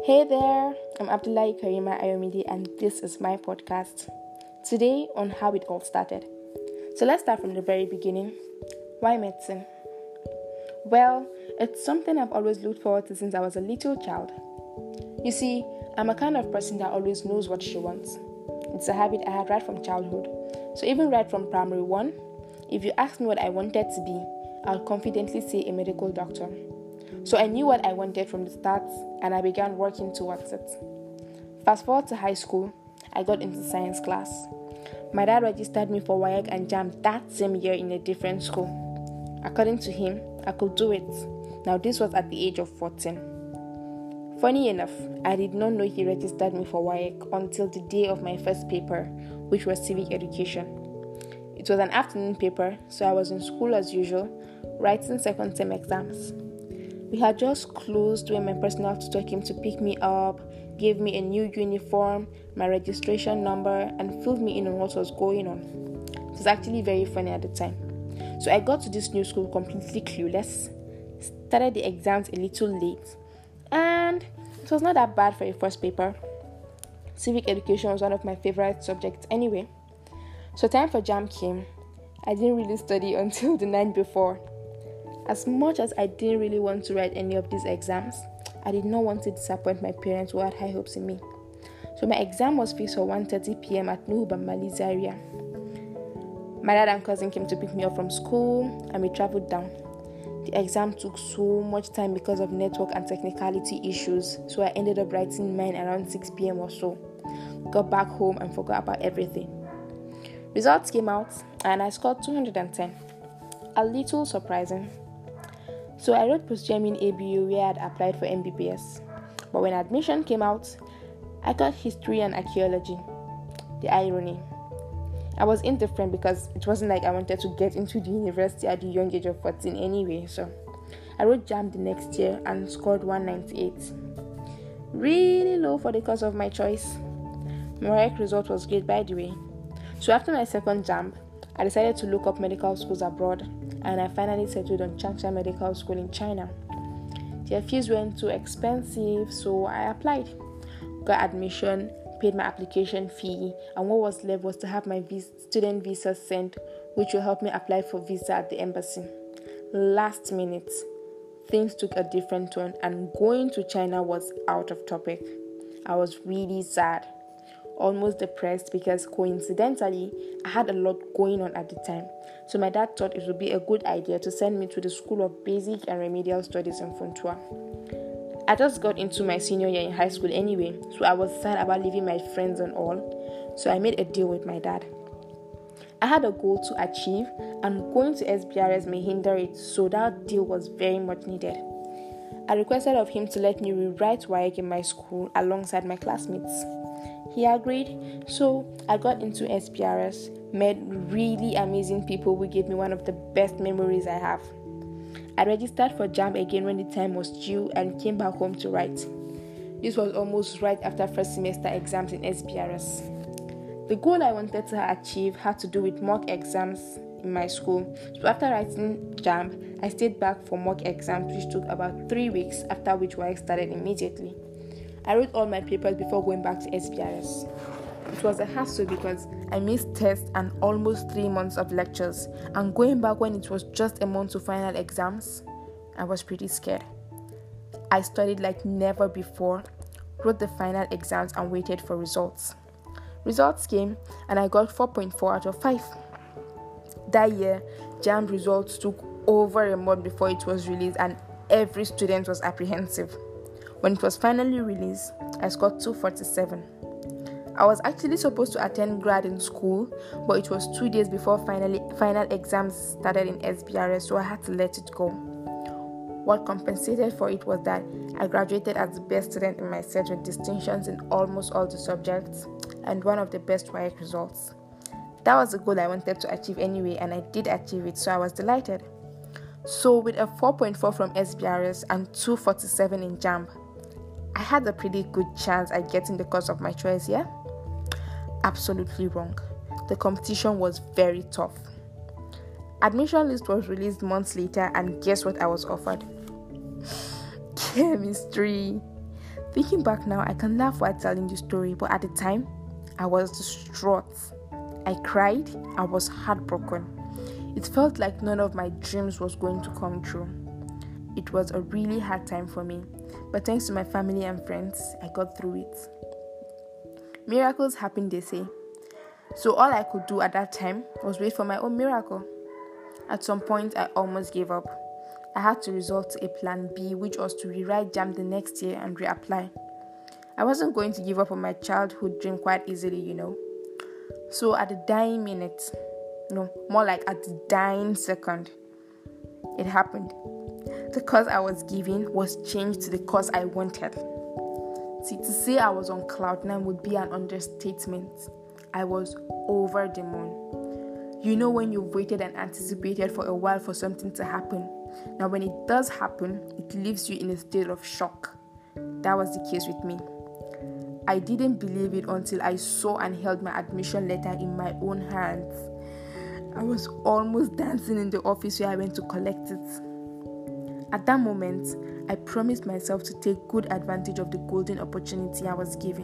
Hey there, I'm Abdullahi Karima Ayomide and this is my podcast. Today on how it all started. So let's start from the very beginning. Why medicine? Well, it's something I've always looked forward to since I was a little child. You see, I'm a kind of person that always knows what she wants. It's a habit I had right from childhood. So even right from primary 1, if you asked me what I wanted to be, I'll confidently say a medical doctor. So I knew what I wanted from the start and I began working towards it. Fast forward to high school, I got into science class. My dad registered me for WAEC and JAMB that same year in a different school. According to him, I could do it. Now this was at the age of 14. Funny enough, I did not know he registered me for WAEC until the day of my first paper, which was civic education. It was an afternoon paper, so I was in school as usual, writing second term exams. We had just closed when my personal tutor came to pick me up, gave me a new uniform, my registration number, and filled me in on what was going on. It was actually very funny at the time. So I got to this new school completely clueless, started the exams a little late, and it was not that bad for a first paper. Civic education was one of my favorite subjects anyway. So time for JAMB came. I didn't really study until the night before. As much as I didn't really want to write any of these exams, I did not want to disappoint my parents who had high hopes in me. So my exam was fixed for 1:30 p.m. at Nuhu Bambali Zaria. My dad and cousin came to pick me up from school and we traveled down. The exam took so much time because of network and technicality issues, so I ended up writing mine around 6 p.m. or so. Got back home and forgot about everything. Results came out and I scored 210. A little surprising. So I wrote post-GM in ABU where I had applied for MBBS. But when admission came out, I got history and archaeology. The irony. I was indifferent because it wasn't like I wanted to get into the university at the young age of 14 anyway. So I wrote JAMB the next year and scored 198. Really low for the course of my choice. My WAEC result was great, by the way. So after my second JAMB, I decided to look up medical schools abroad, and I finally settled on Changsha Medical School in China. Their fees weren't too expensive, so I applied. Got admission, paid my application fee, and what was left was to have my student visa sent, which will help me apply for visa at the embassy. Last minute, things took a different turn, and going to China was out of topic. I was really sad. Almost depressed because coincidentally, I had a lot going on at the time. So my dad thought it would be a good idea to send me to the School of Basic and Remedial Studies in Funtua. I just got into my senior year in high school anyway, so I was sad about leaving my friends and all. So I made a deal with my dad. I had a goal to achieve, and going to SBRS may hinder it, so that deal was very much needed. I requested of him to let me rewrite WAEC in my school alongside my classmates. He agreed, so I got into SBRS, met really amazing people who gave me one of the best memories I have. I registered for JAMB again when the time was due and came back home to write. This was almost right after first semester exams in SBRS. The goal I wanted to achieve had to do with mock exams in my school, so after writing JAMB, I stayed back for mock exams which took about 3 weeks, after which WAEC started immediately. I wrote all my papers before going back to SBRS. It was a hassle because I missed tests and almost 3 months of lectures, and going back when it was just a month to final exams, I was pretty scared. I studied like never before, wrote the final exams and waited for results. Results came and I got 4.4 out of 5. That year, JAMB results took over a month before it was released and every student was apprehensive. When it was finally released, I scored 247. I was actually supposed to attend grad in school, but it was 2 days before final exams started in SBRS, so I had to let it go. What compensated for it was that I graduated as the best student in my set with distinctions in almost all the subjects and one of the best WAEC results. That was the goal I wanted to achieve anyway, and I did achieve it, so I was delighted. So with a 4.4 from SBRS and 247 in JAMB, I had a pretty good chance at getting the course of my choice, yeah? Absolutely wrong. The competition was very tough. Admission list was released months later, and guess what I was offered? Chemistry. Thinking back now, I can laugh while telling the story, but at the time, I was distraught. I cried, I was heartbroken. It felt like none of my dreams was going to come true. It was a really hard time for me, but thanks to my family and friends, I got through it. Miracles happen, they say. So all I could do at that time was wait for my own miracle. At some point, I almost gave up. I had to resort to a plan B, which was to rewrite JAMB the next year and reapply. I wasn't going to give up on my childhood dream quite easily, So at the dying minute, more like at the dying second, it happened. The course I was given was changed to the course I wanted. See, to say I was on cloud nine would be an understatement. I was over the moon. When you've waited and anticipated for a while for something to happen. Now, when it does happen, it leaves you in a state of shock. That was the case with me. I didn't believe it until I saw and held my admission letter in my own hands. I was almost dancing in the office where I went to collect it. At that moment, I promised myself to take good advantage of the golden opportunity I was given.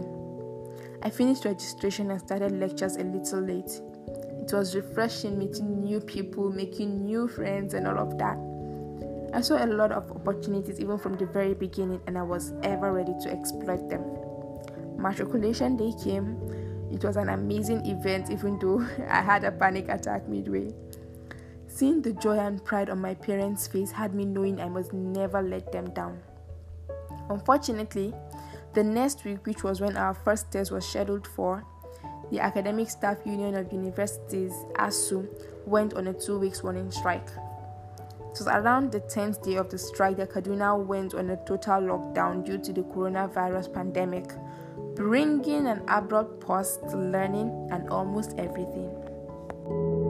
I finished registration and started lectures a little late. It was refreshing meeting new people, making new friends and all of that. I saw a lot of opportunities even from the very beginning, and I was ever ready to exploit them. Matriculation day came. It was an amazing event, even though I had a panic attack midway. Seeing the joy and pride on my parents' face had me knowing I must never let them down. Unfortunately, the next week, which was when our first test was scheduled for, the Academic Staff Union of Universities, ASU, went on a 2-week warning strike. It was around the 10th day of the strike that Kaduna went on a total lockdown due to the coronavirus pandemic, bringing an abrupt pause to learning and almost everything.